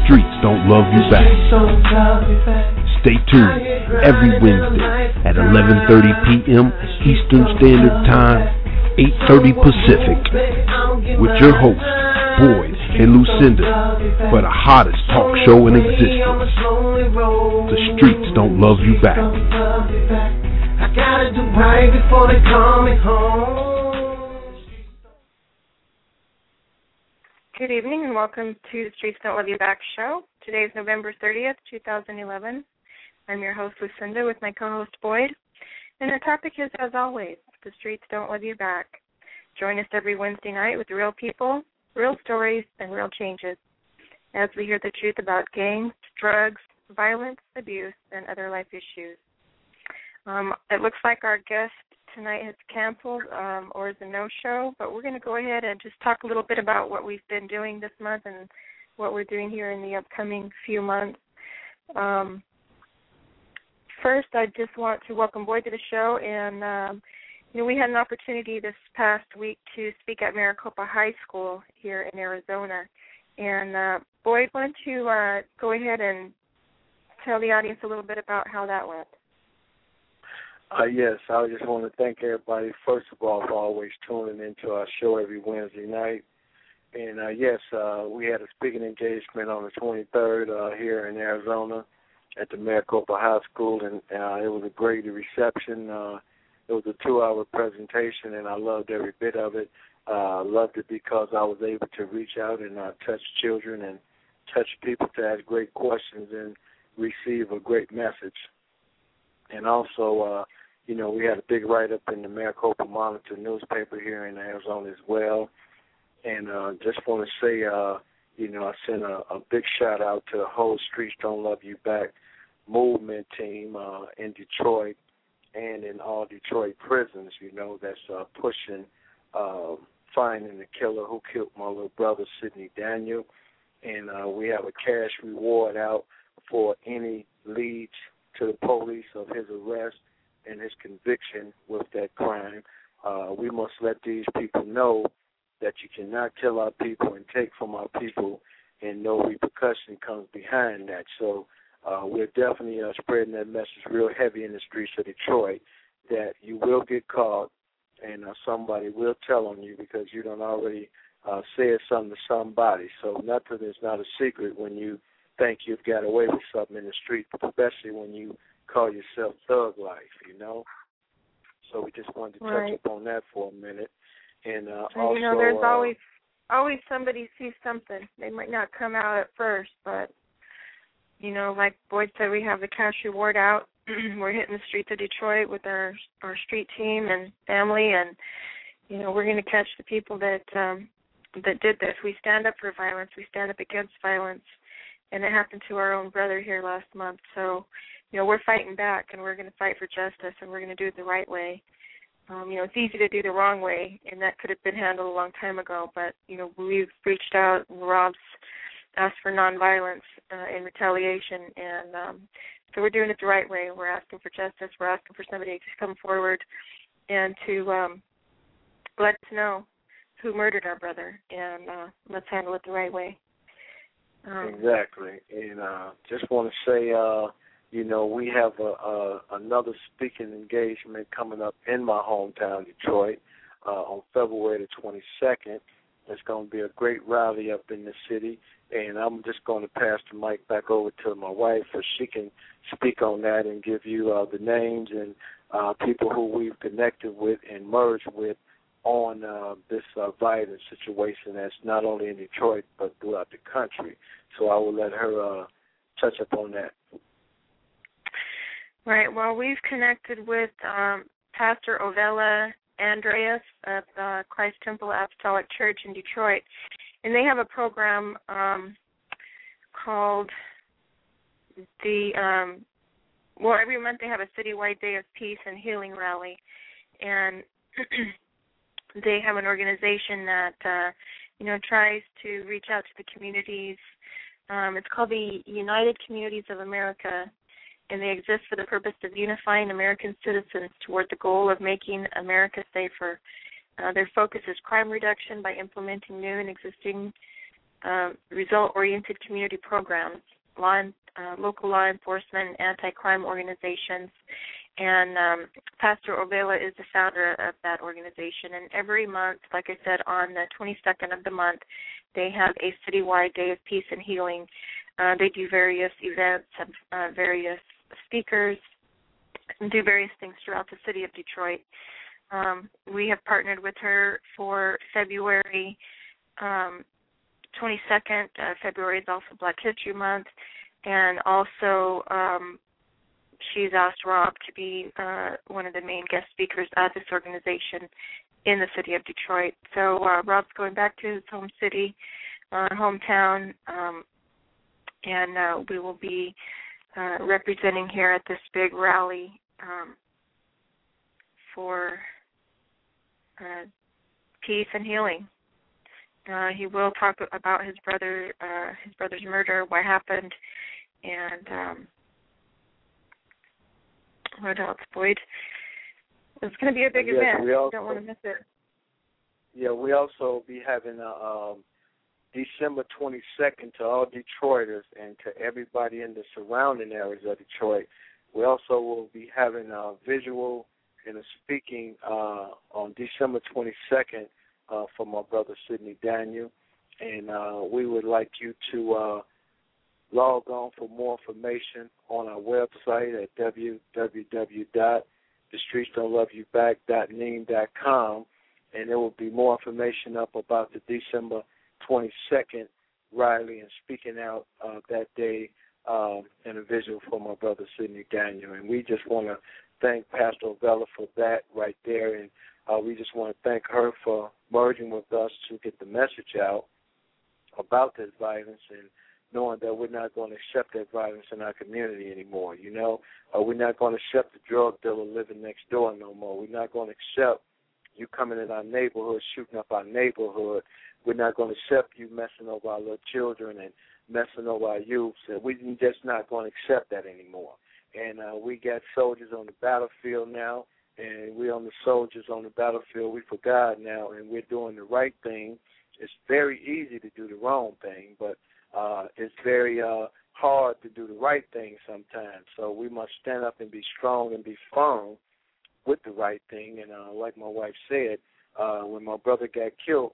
streets don't love you back. Stay tuned every Wednesday at 11:30 p.m. Eastern Standard Time, 8:30 Pacific, with your hosts, Boyd and Lucinda, for the hottest talk show in existence. The streets don't love you back. I gotta do right before they call me home. Good evening and welcome to the Streets Don't Love You Back show. Today is November 30th, 2011. I'm your host, Lucinda, with my co-host, Boyd. And our topic is, as always, the streets don't love you back. Join us every Wednesday night with real people, real stories, and real changes as we hear the truth about gangs, drugs, violence, abuse, and other life issues. It looks like our guest tonight has canceled or is a no-show, but we're going to go ahead and just talk a little bit about what we've been doing this month and what we're doing here in the upcoming few months. First, I just want to welcome Boyd to the show, and we had an opportunity this past week to speak at Maricopa High School here in Arizona. And Boyd, why don't you go ahead and tell the audience a little bit about how that went? Yes, I just want to thank everybody, first of all, for always tuning into our show every Wednesday night. And, yes, we had a speaking engagement on the 23rd here in Arizona at the Maricopa High School, and it was a great reception. It was a 2-hour presentation, and I loved every bit of it. Loved it because I was able to reach out and touch children and touch people to ask great questions and receive a great message. And also, we had a big write-up in the Maricopa Monitor newspaper here in Arizona as well. And just want to say, I sent a big shout-out to the whole Streets Don't Love You Back movement team in Detroit and in all Detroit prisons, that's pushing finding the killer who killed my little brother, Sidney Daniel. And we have a cash reward out for any leads to the police of his arrest and his conviction with that crime. We must let these people know that you cannot kill our people and take from our people, and no repercussion comes behind that. So we're definitely spreading that message real heavy in the streets of Detroit, that you will get caught and somebody will tell on you because you done already said something to somebody. So nothing is not a secret when you think you've got away with something in the street, especially when you call yourself thug life, So we just wanted to touch upon that for a minute. And also, there's always somebody sees something. They might not come out at first, but, like Boyd said, we have the cash reward out. We're hitting the streets of Detroit with our street team and family, and, we're going to catch the people that did this. We stand up for violence. We stand up against violence. And it happened to our own brother here last month. So, we're fighting back, and we're going to fight for justice, and we're going to do it the right way. It's easy to do the wrong way, and that could have been handled a long time ago. But, we've reached out, and Rob's asked for nonviolence in retaliation. And so we're doing it the right way. We're asking for justice. We're asking for somebody to come forward and to let us know who murdered our brother, and let's handle it the right way. Exactly. And just want to say, we have another speaking engagement coming up in my hometown, Detroit, on February the 22nd. It's going to be a great rally up in the city, and I'm just going to pass the mic back over to my wife so she can speak on that and give you the names and people who we've connected with and merged with on this violent situation that's not only in Detroit but throughout the country. So I will let her touch up on that. Right. Well, we've connected with Pastor Ovella Andreas at Christ Temple Apostolic Church in Detroit, and they have a program called every month they have a citywide Day of Peace and Healing Rally, and they have an organization that tries to reach out to the communities. It's called the United Communities of America, and they exist for the purpose of unifying American citizens toward the goal of making America safer. Their focus is crime reduction by implementing new and existing result-oriented community programs, local law enforcement, and anti-crime organizations. And Pastor Ovela is the founder of that organization. And every month, like I said, on the 22nd of the month, they have a citywide day of peace and healing. They do various events, have various speakers, and do various things throughout the city of Detroit. We have partnered with her for February 22nd. February is also Black History Month. And also she's asked Rob to be one of the main guest speakers at this organization in the city of Detroit. So Rob's going back to his home city, hometown, and we will be representing here at this big rally for peace and healing. He will talk about his brother's murder, what happened, and what else, Boyd? It's going to be a big event. You don't want to miss it. Yeah, we also be having December 22nd to all Detroiters and to everybody in the surrounding areas of Detroit. We also will be having a visual and a speaking on December 22nd for my brother Sidney Daniel. And we would like you to log on for more information on our website at www.thestreetsdon'tloveyouback.neem.com, and there will be more information up about the December 22nd rally and speaking out that day in a visual for my brother Sidney Daniel. And we just want to thank Pastor Ovela for that right there, and we just want to thank her for merging with us to get the message out about this violence and knowing that we're not going to accept that violence in our community anymore, you know. We're not going to accept the drug dealer living next door no more. We're not going to accept you coming in our neighborhood, shooting up our neighborhood. We're not going to accept you messing over our little children and messing over our youth. And we're just not going to accept that anymore. And we got soldiers on the battlefield now, and we're on the soldiers on the battlefield. We for God now, and we're doing the right thing. It's very easy to do the wrong thing, but it's very hard to do the right thing sometimes. So we must stand up and be strong and be firm with the right thing. And like my wife said, when my brother got killed,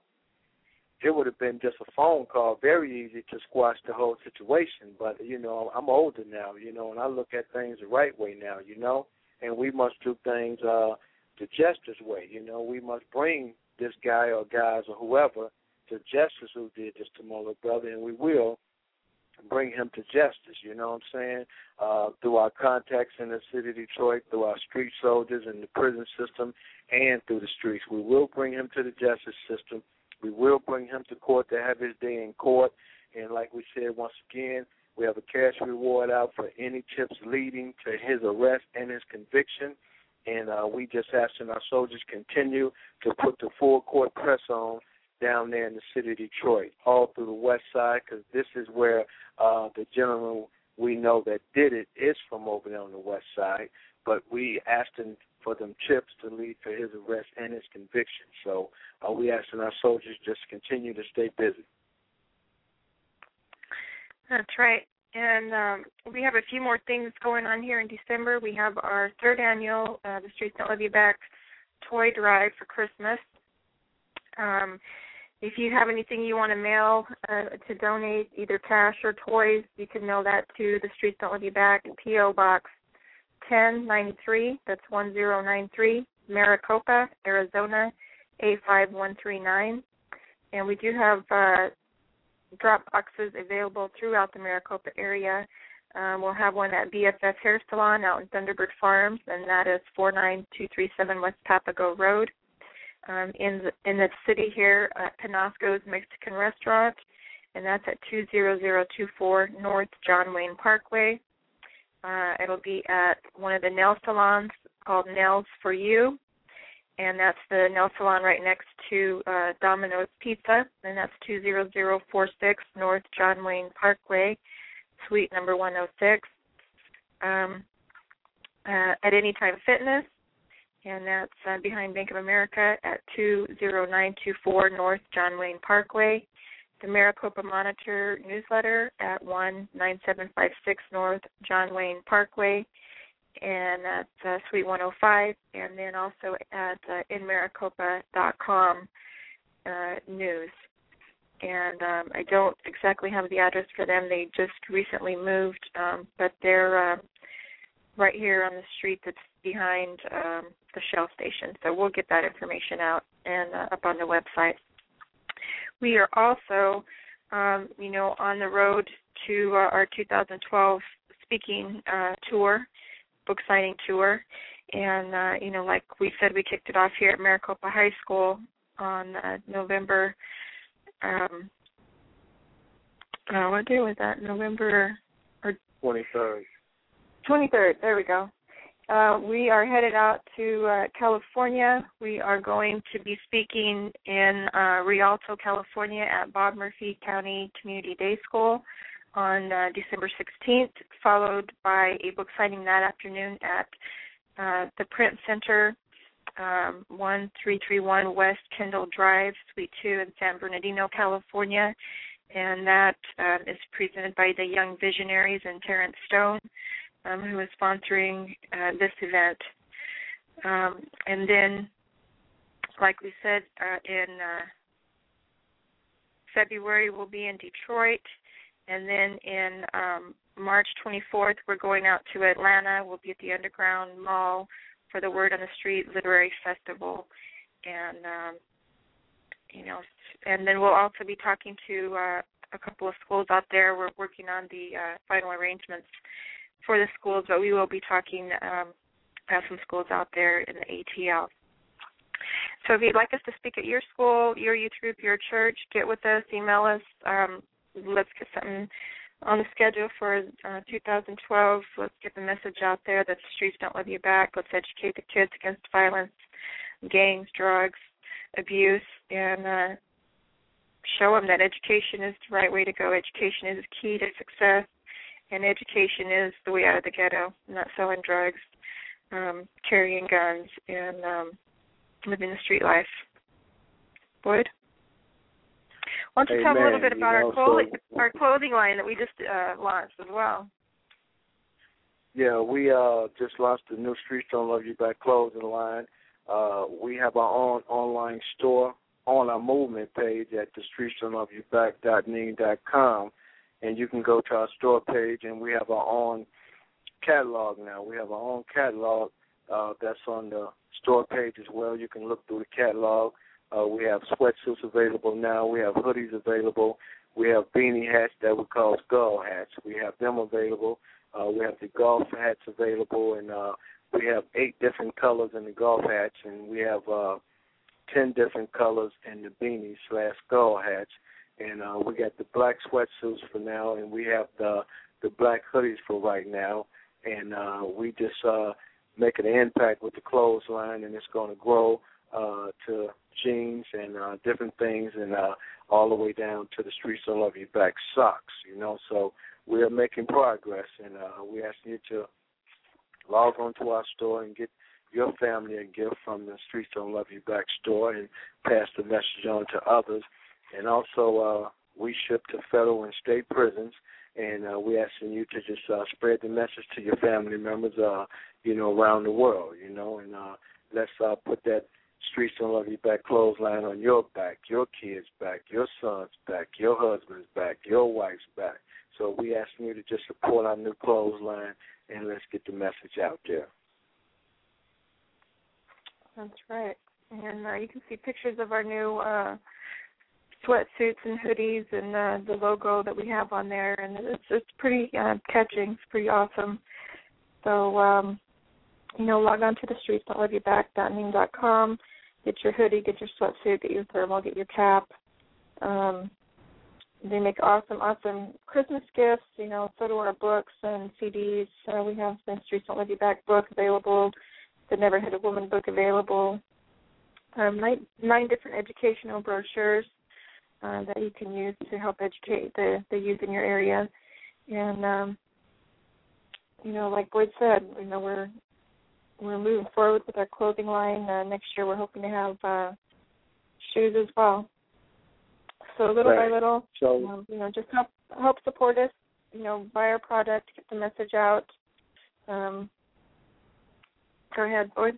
it would have been just a phone call, very easy to squash the whole situation. But, you know, I'm older now, you know, and I look at things the right way now, you know, and we must do things the justice way, you know. We must bring this guy or guys or whoever to justice who did this to my little brother, and we will bring him to justice, you know what I'm saying, through our contacts in the city of Detroit, through our street soldiers in the prison system, and through the streets. We will bring him to the justice system. We will bring him to court to have his day in court. And like we said, once again, we have a cash reward out for any tips leading to his arrest and his conviction. And we just asking our soldiers continue to put the full court press on down there in the city of Detroit, all through the west side, because this is where the gentleman we know that did it is from over there on the west side. But we asked him for them chips to lead to his arrest and his conviction. So we asking our soldiers just continue to stay busy. That's right. And we have a few more things going on here in December. We have our third annual The Streets Don't Love You Back toy drive for Christmas. If you have anything you want to mail to donate, either cash or toys, you can mail that to The Streets Don't Love You Back, P.O. Box 1093, that's 1093, Maricopa, Arizona, A5139. And we do have drop boxes available throughout the Maricopa area. We'll have one at BFF Hair Salon out in Thunderbird Farms, and that is 49237 West Papago Road. In the city here at Penasco's Mexican Restaurant, and that's at 20024 North John Wayne Parkway. It'll be at one of the nail salons called Nails for You, and that's the nail salon right next to Domino's Pizza, and that's 20046 North John Wayne Parkway, suite number 106. At Anytime Fitness, and that's behind Bank of America at 20924 North John Wayne Parkway, the Maricopa Monitor newsletter at 19756 North John Wayne Parkway, and that's Suite 105, and then also at inmaricopa.com news. And I don't exactly have the address for them. They just recently moved, but they're right here on the street that's behind the Shell station. So we'll get that information out and up on the website. We are also, on the road to our 2012 speaking tour, book signing tour. And, like we said, we kicked it off here at Maricopa High School on November, what day was that? November 23rd. 23rd, there we go. We are headed out to California. We are going to be speaking in Rialto, California at Bob Murphy County Community Day School on December 16th, followed by a book signing that afternoon at the Print Center, 1331 West Kendall Drive, Suite 2 in San Bernardino, California. And that is presented by the Young Visionaries and Terrence Stone, who is sponsoring this event. And then, like we said, in February we'll be in Detroit. And then in March 24th, we're going out to Atlanta. We'll be at the Underground Mall for the Word on the Street Literary Festival. And, and then we'll also be talking to a couple of schools out there. We're working on the final arrangements for the schools, but we will be talking at some schools out there in the ATL. So if you'd like us to speak at your school, your youth group, your church, get with us, email us. Let's get something on the schedule for 2012. Let's get the message out there that the streets don't love you back. Let's educate the kids against violence, gangs, drugs, abuse, and show them that education is the right way to go. Education is key to success, and education is the way out of the ghetto, not selling drugs, carrying guns, and living the street life. Boyd? Why don't you tell me a little bit about our clothing line that we just launched as well? Yeah, we just launched the new Streets Don't Love You Back clothing line. We have our own online store on our movement page at the streetsdon'tloveyouback.ning.com, and you can go to our store page, and we have our own catalog now. We have our own catalog that's on the store page as well. You can look through the catalog. We have sweatsuits available now. We have hoodies available. We have beanie hats that we call skull hats. We have them available. We have the golf hats available, and we have 8 different colors in the golf hats, and we have 10 different colors in the beanies/skull hats. And we got the black sweatsuits for now, and we have the black hoodies for right now. And we just making an impact with the clothes line, and it's going to grow to jeans and different things, and all the way down to the Streets Don't Love You Back socks, So we are making progress, and we ask you to log on to our store and get your family a gift from the Streets Don't Love You Back store and pass the message on to others. And also we ship to federal and state prisons, and we're asking you to just spread the message to your family members, around the world, and let's put that Streets Don't Love You Back clothesline on your back, your kids' back, your son's back, your husband's back, your wife's back. So we asking you to just support our new clothesline, and let's get the message out there. That's right. And you can see pictures of our new sweatsuits and hoodies and the logo that we have on there, and it's pretty catching. It's pretty awesome. So, log on to the streetsdon'tloveyouback.ning.com. Get your hoodie, get your sweatsuit, get your thermal, get your cap. They make awesome Christmas gifts, so do our books and CDs. We have the Streets Don't Love You Back book available, the Never Hit a Woman book available, 9 different educational brochures that you can use to help educate the youth in your area. And, like Boyd said, we're moving forward with our clothing line. Next year we're hoping to have shoes as well. So little right. by little, So just help support us. Buy our product, get the message out. Go ahead, Boyd.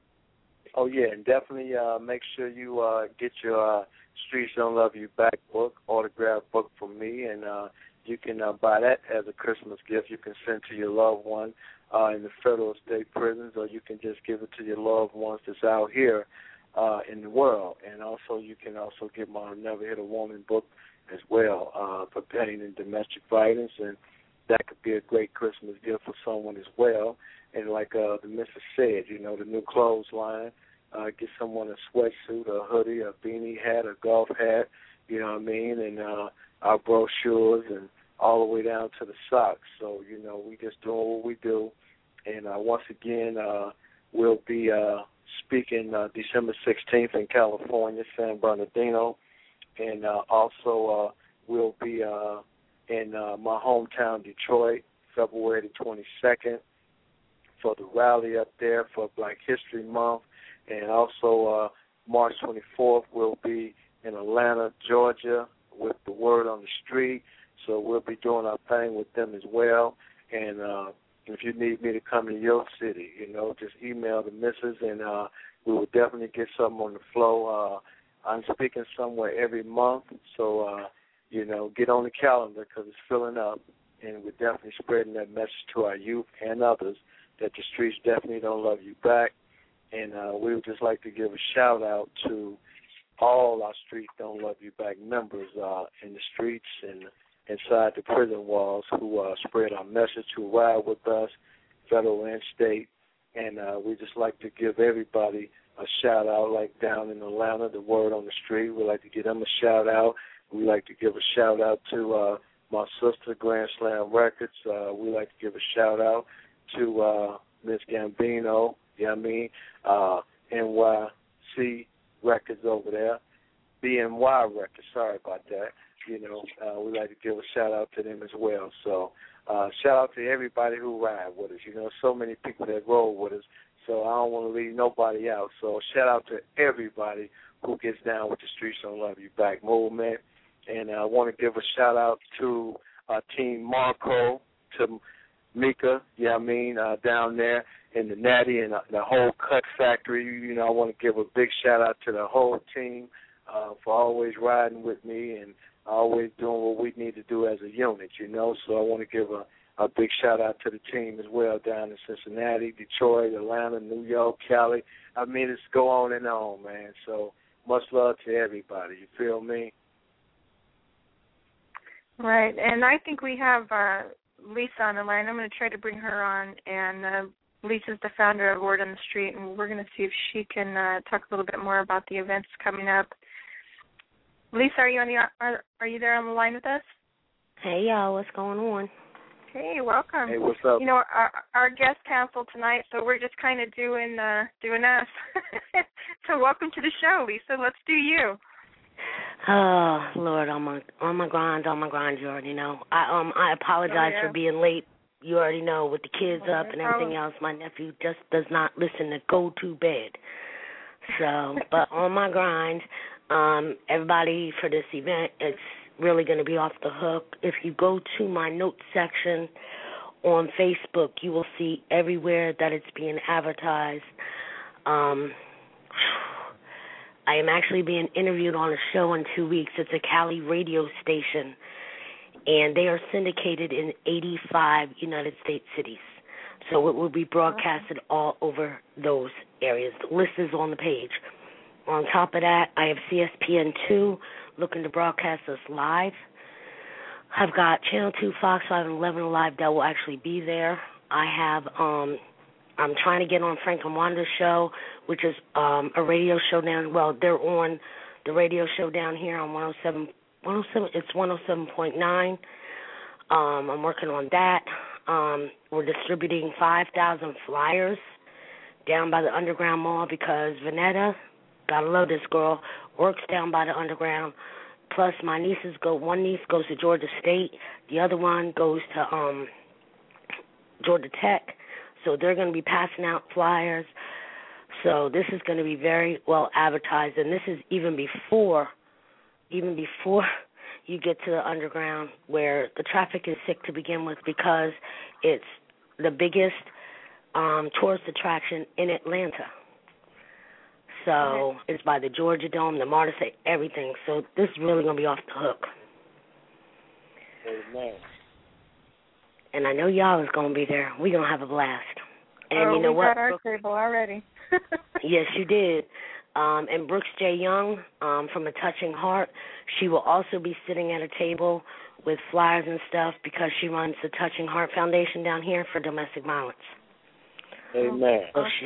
Oh, yeah, and definitely make sure you get your Streets Don't Love You Back book, autographed book from me, and you can buy that as a Christmas gift. You can send to your loved one in the federal state prisons, or you can just give it to your loved ones that's out here in the world. And also you can also get my Never Hit a Woman book as well, pertaining to domestic violence, and that could be a great Christmas gift for someone as well. And like the missus said, the new clothes line, get someone a sweatsuit, a hoodie, a beanie hat, a golf hat, you know what I mean, and our brochures and all the way down to the socks. So, we just doing what we do. And once again, we'll be speaking December 16th in California, San Bernardino. And also we'll be in my hometown, Detroit, February the 22nd for the rally up there for Black History Month. And also March 24th, we'll be in Atlanta, Georgia with the Word on the Street. So we'll be doing our thing with them as well. And if you need me to come to your city, just email the missus, and we will definitely get something on the flow. I'm speaking somewhere every month, so, get on the calendar because it's filling up, and we're definitely spreading that message to our youth and others that the streets definitely don't love you back. And we would just like to give a shout-out to all our Streets Don't Love You Back members in the streets and inside the prison walls who spread our message, who ride with us, federal and state. And we just like to give everybody a shout-out, like down in Atlanta, the Word on the Street. We like to give them a shout-out. We like to give a shout-out to my sister, Grand Slam Records. We like to give a shout-out to Miss Gambino, NYC Records over there, BNY Records, sorry about that. We like to give a shout-out to them as well. So shout-out to everybody who ride with us. So many people that roll with us, so I don't want to leave nobody out. So shout-out to everybody who gets down with the Streets Don't Love You Back movement. And I want to give a shout-out to Team Marco, to Mika, down there in the Natty and the whole Cut Factory. I want to give a big shout-out to the whole team for always riding with me and always doing what we need to do as a unit, So I want to give a big shout-out to the team as well down in Cincinnati, Detroit, Atlanta, New York, Cali. It's go on and on, man. So much love to everybody. You feel me? Right, and I think we have Lisa on the line. I'm going to try to bring her on, and Lisa's the founder of Word on the Street, and we're going to see if she can talk a little bit more about the events coming up. Lisa, are you there on the line with us? Hey, y'all, what's going on? Hey, welcome. Hey, what's up? Our guest canceled tonight, so we're just kind of doing us. So welcome to the show, Lisa. Let's do you. Oh, Lord, on my grind, you already know. I apologize for being late. You already know, with the kids up and everything else. My nephew just does not listen to go to bed. So, but on my grind, everybody for this event, it's really going to be off the hook. If you go to my notes section on Facebook, you will see everywhere that it's being advertised. I am actually being interviewed on a show in 2 weeks. It's a Cali radio station, and they are syndicated in 85 United States cities. So it will be broadcasted all over those areas. The list is on the page. On top of that, I have CSPN2 looking to broadcast us live. I've got Channel 2, Fox 5, and 11 Alive that will actually be there. I have, I'm trying to get on Frank and Wanda's show, which is a radio show down, they're on the radio show down here on 107.9. I'm working on that. We're distributing 5,000 flyers down by the Underground Mall because Vanetta, gotta love this girl, works down by the Underground. Plus my nieces one niece goes to Georgia State, the other one goes to Georgia Tech. So they're going to be passing out flyers. So this is going to be very well advertised, and this is even before even before you get to the underground, where the traffic is sick to begin with, because it's the biggest tourist attraction in Atlanta. So it's by the Georgia Dome, the Martyrs, everything. So this is really going to be off the hook. Amen. And I know y'all is going to be there. We're going to have a blast. And you know we what? got our table already. Yes, you did. And Brooks J. Young from A Touching Heart, she will also be sitting at a table with flyers and stuff because she runs the Touching Heart Foundation down here for domestic violence. Amen.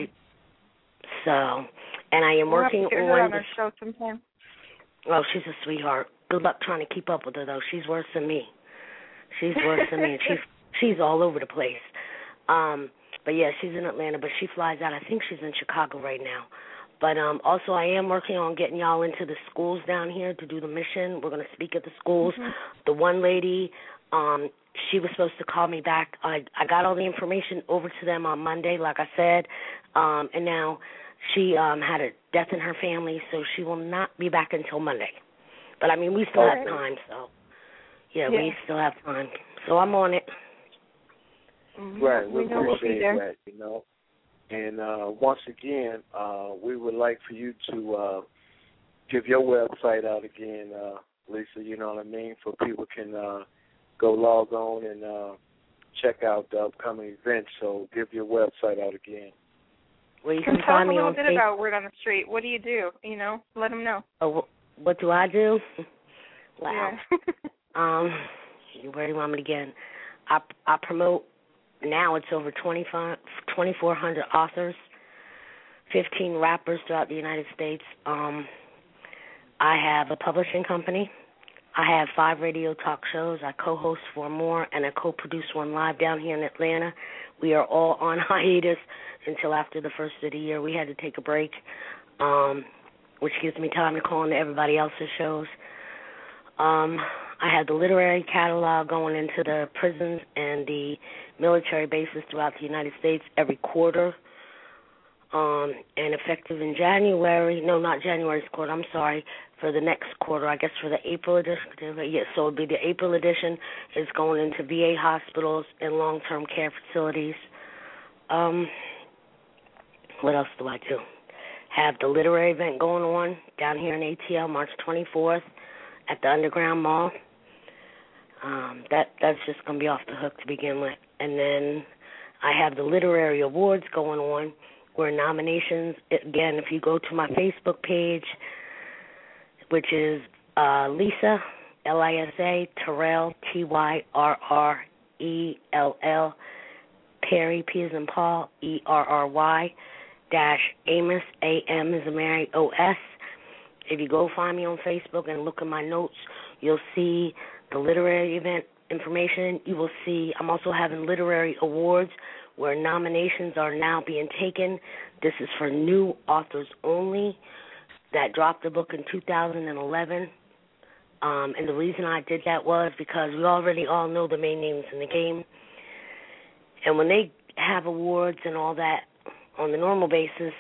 And I am working on our show sometime. Oh, she's a sweetheart. Good luck trying to keep up with her, though. She's worse than me. She's worse than me. She's all over the place. But, yeah, she's in Atlanta, but she flies out. I think she's in Chicago right now. But also I am working on getting y'all into the schools down here to do the mission. We're going to speak at the schools. The one lady, she was supposed to call me back. I got all the information over to them on Monday, like I said, and now she had a death in her family, so she will not be back until Monday. But, I mean, we still have time, so, yeah, we still have time. So I'm on it. Right, we appreciate that, you know. And once again, we would like for you to give your website out again, Lisa, you know what I mean, so people can go log on and check out the upcoming events. So give your website out again. Well, you can can find me a on little bit about Word on the Street. What do you do? You know, let them know. Oh, what do I do? Wow. Yeah. Where do you want me to begin? I promote. Now it's over 2,400 authors, 15 rappers throughout the United States. I have a publishing company. I have 5 radio talk shows. I co-host 4 more, and I co-produce 1 live down here in Atlanta. We are all on hiatus until after the first of the year. We had to take a break, which gives me time to call into everybody else's shows. I have the literary catalog going into the prisons and the military bases throughout the United States every quarter. And effective in January, no, not January's quarter, I'm sorry, for the next quarter, I guess for the April edition. Yes, so it'll be the April edition. It's going into VA hospitals and long-term care facilities. What else do I do? Have the literary event going on down here in ATL, March 24th at the Underground Mall. That's just going to be off the hook to begin with. And then I have the literary awards going on where nominations, again, if you go to my Facebook page, which is Lisa, Lisa, Terrell, Tyrrell, Perry, P as in Paul, ERRY, Amos, AM as in Mary, OS. If you go find me on Facebook and look at my notes, you'll see the literary event information. You will see I'm also having literary awards where nominations are now being taken. This is for new authors only that dropped the book in 2011. And the reason I did that was because we already all know the main names in the game. And when they have awards and all that on the normal basis,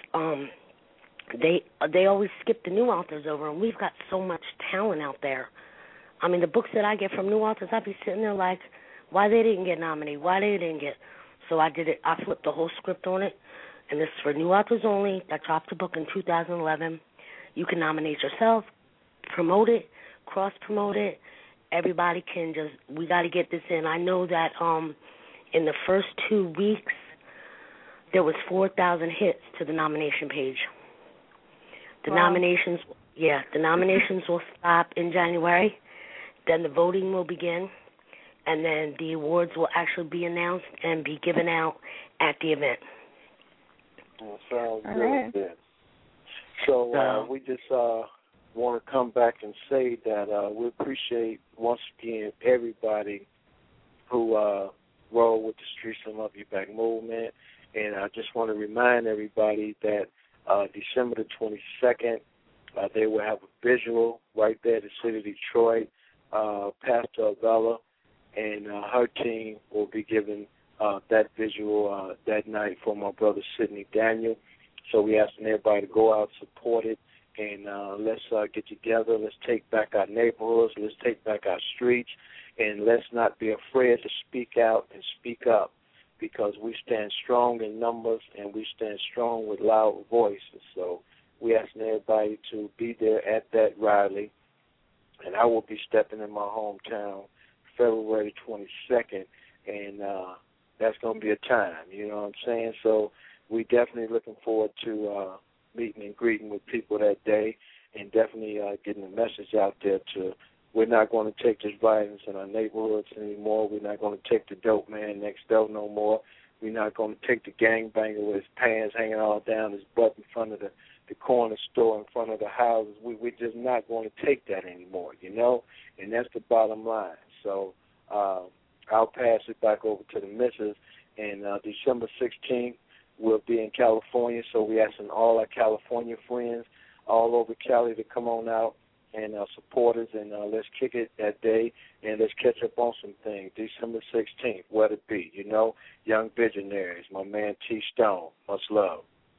they always skip the new authors over, and we've got so much talent out there. I mean, the books that I get from new authors, I'd be sitting there like, why they didn't get nominated, why they didn't get. So I did it. I flipped the whole script on it, and this is for new authors only. I dropped the book in 2011. You can nominate yourself, promote it, cross-promote it. Everybody can we got to get this in. I know that in the first 2 weeks, there was 4,000 hits to the nomination page. The nominations will stop in January. Then the voting will begin, and then the awards will actually be announced and be given out at the event. Well, sounds really good. So we just want to come back and say that we appreciate, once again, everybody who rolled with the Streets and Love You Back movement. And I just want to remind everybody that December the 22nd, they will have a visual right there in the city of Detroit. Pastor Avella and her team will be giving that visual that night for my brother Sidney Daniel. So we asking everybody to go out, support it, And let's get together. Let's take back our neighborhoods. Let's take back our streets. And let's not be afraid to speak out and speak up, because we stand strong in numbers and we stand strong with loud voices. So we asking everybody to be there at that rally. And I will be stepping in my hometown February 22nd, and that's going to be a time, you know what I'm saying? So we definitely looking forward to meeting and greeting with people that day, and definitely getting the message out there to we're not going to take this violence in our neighborhoods anymore. We're not going to take the dope man next door no more. We're not going to take the gangbanger with his pants hanging all down his butt in front of the corner store, in front of the houses. We're just not going to take that anymore, you know, and that's the bottom line. So I'll pass it back over to the missus, and December 16th we'll be in California, so we're asking all our California friends all over Cali to come on out and support us, and let's kick it that day, and let's catch up on some things. December 16th, what it be, you know, Young Visionaries, my man T. Stone, much love.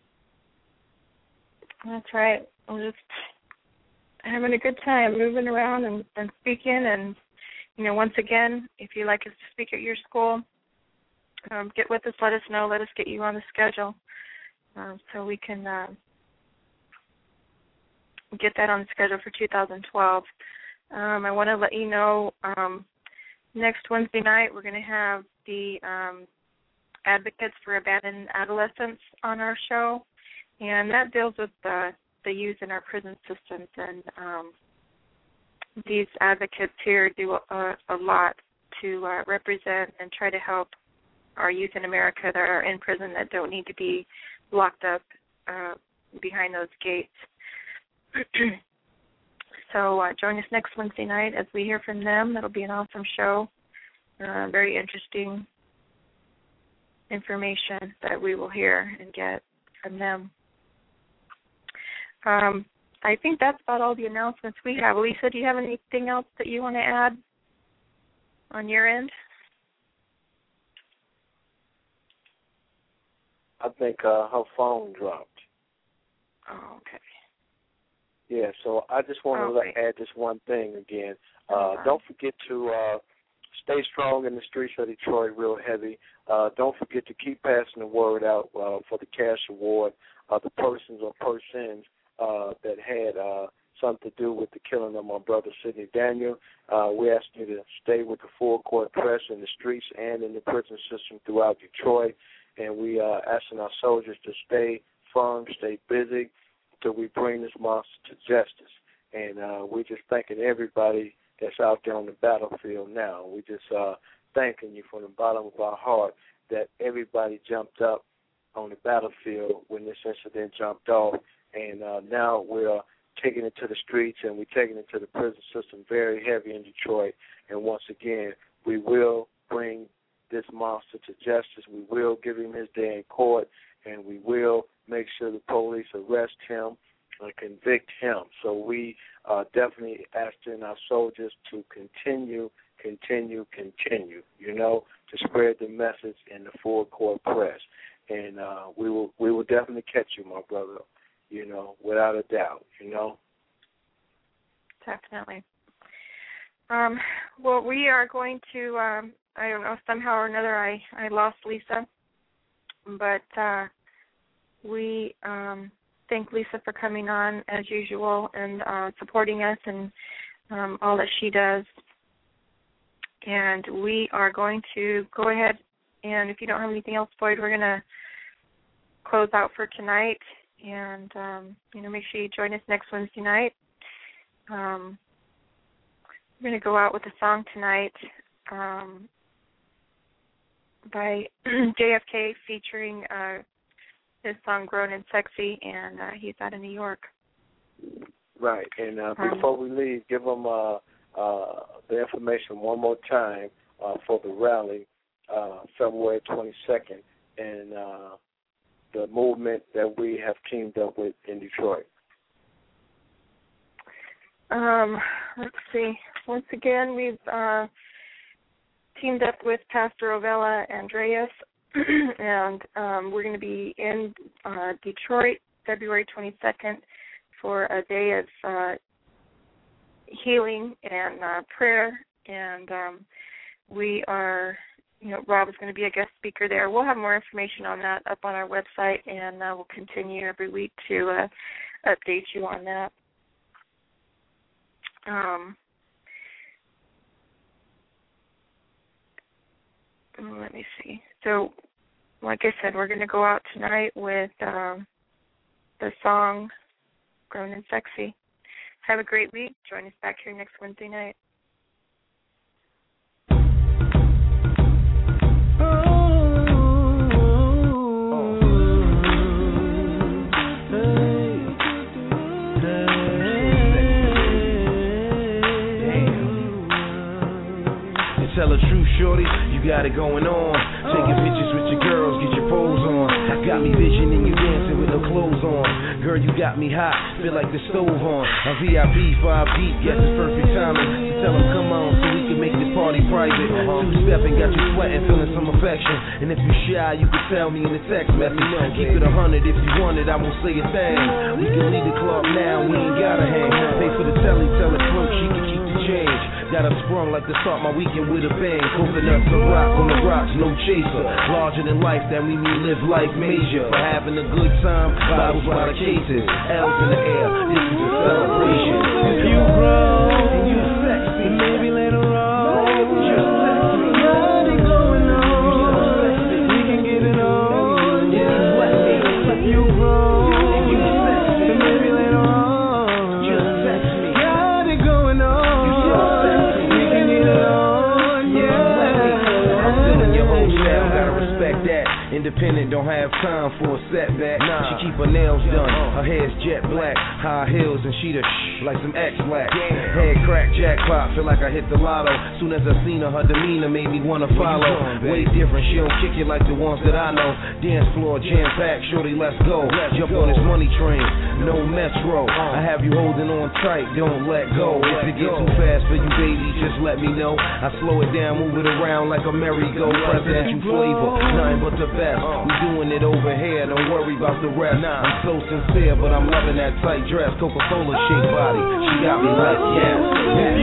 That's right. We're just having a good time, moving around and speaking. And, you know, once again, if you'd like us to speak at your school, get with us, let us know, let us get you on the schedule so we can get that on the schedule for 2012. I want to let you know next Wednesday night we're going to have the Advocates for Abandoned Adolescents on our show. And that deals with the youth in our prison systems, and these advocates here do a lot to represent and try to help our youth in America that are in prison that don't need to be locked up behind those gates. So join us next Wednesday night as we hear from them. That'll be an awesome show, very interesting information that we will hear and get from them. I think that's about all the announcements we have. Lisa, do you have anything else that you want to add on your end? I think her phone dropped. Oh, okay. Yeah, so I just want to add this one thing again. Don't forget to stay strong in the streets of Detroit real heavy. Don't forget to keep passing the word out for the cash award. The persons or persons that had something to do with the killing of my brother Sidney Daniel. We ask you to stay with the full court press in the streets and in the prison system throughout Detroit. And we are asking our soldiers to stay firm, stay busy, until we bring this monster to justice. And we're just thanking everybody that's out there on the battlefield now. We just thanking you from the bottom of our heart that everybody jumped up on the battlefield when this incident jumped off. And now we're taking it to the streets, and we're taking it to the prison system very heavy in Detroit. And once again, we will bring this monster to justice. We will give him his day in court, and we will make sure the police arrest him and convict him. So we are definitely asking our soldiers to continue, you know, to spread the message in the full court press. And we will definitely catch you, my brother, you know, without a doubt, you know. Definitely. Well, we are going to, I don't know, somehow or another I lost Lisa, but we thank Lisa for coming on as usual and supporting us and all that she does. And we are going to go ahead, and if you don't have anything else, Boyd, we're going to close out for tonight. And, you know, make sure you join us next Wednesday night. We're going to go out with a song tonight by JFK featuring his song Grown and Sexy, and he's out of New York. Right, and before we leave, give them the information one more time for the rally, February 22nd, and the movement that we have teamed up with in Detroit. Let's see. Once again, we've teamed up with Pastor Ovella Andreas, and we're going to be in Detroit February 22nd for a day of healing and prayer, and we are, Rob is going to be a guest speaker there. We'll have more information on that up on our website, and we'll continue every week to update you on that. Let me see. So, like I said, we're going to go out tonight with the song Grown and Sexy. Have a great week. Join us back here next Wednesday night. Tell the truth, shorty, you got it going on. Taking pictures with your girls, get your pose on. Got me visioning you dancing with no clothes on. Girl, you got me hot, feel like the stove on. A VIP 5 deep, got this perfect timing. So tell them come on so we can make this party private. Two-stepping, got you sweating, feeling some affection. And if you shy, you can tell me in the text message. Keep it 100 if you want it, I won't say a thing. We can leave the club now, we ain't gotta hang. Pay for the telly, tell her clerk she can keep the change. Got her sprung like to start my weekend with a bang. Coconuts and rock on the rocks, no chaser. Larger than life, that we mean live life major. For having a good time, bottles by the cases. L's in the air, this is a celebration. If you grow, and you sexy, maybe later on, just sexy. Got it going on, you so sexy, we can get it on. Yeah, let me. If you grow, and you sexy, maybe later on, just sexy. Got it going on. Independent, don't have time for a setback. She keep her nails done, her hair's jet black, high heels, and she the like some X-Black. Head crack, jackpot, feel like I hit the lotto. Soon as I seen her, her demeanor made me wanna follow. Way different, she don't kick it like the ones that I know. Dance floor jam-packed, shorty, let's go. Jump on this money train, no metro. I have you holding on tight, don't let go. If it get too fast for you, baby, just let me know. I slow it down, move it around like a merry-go. Presidential flavor, nothing but the best. We doing it over here, don't worry about the rest. I'm so sincere, but I'm loving that tight dress. Coca-Cola shake body, she got me like yes.